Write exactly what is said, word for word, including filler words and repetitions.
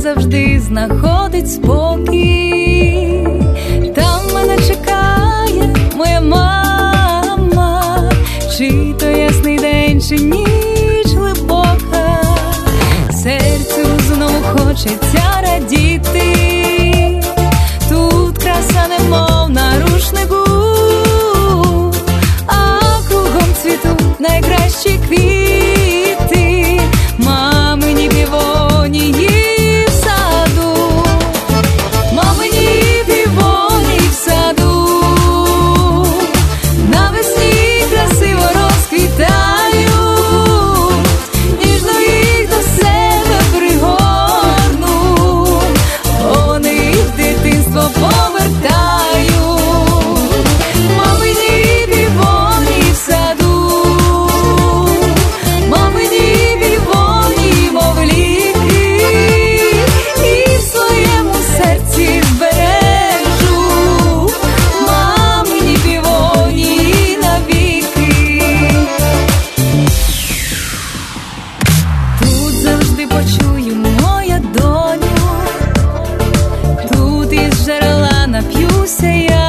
завжди знаходить спокій. Там мене чекає моя мама, чи то ясний день, чи ніч глибока. Серцю знову хочеться радіти, тут краса немов на рушнику, а кругом цвітуть найкращі квіти, мамині півонії в саду, мамині півонії в саду, навесні красиво розквітають, ніжно їх до себе пригорну, вони в дитинство повертають, мамині півонії в саду, мамині півонії, мов ліки, і в своєму серці збережу, мамині півонії навіки. Тут завжди почую моя доню, тут із джерела нап'юся я.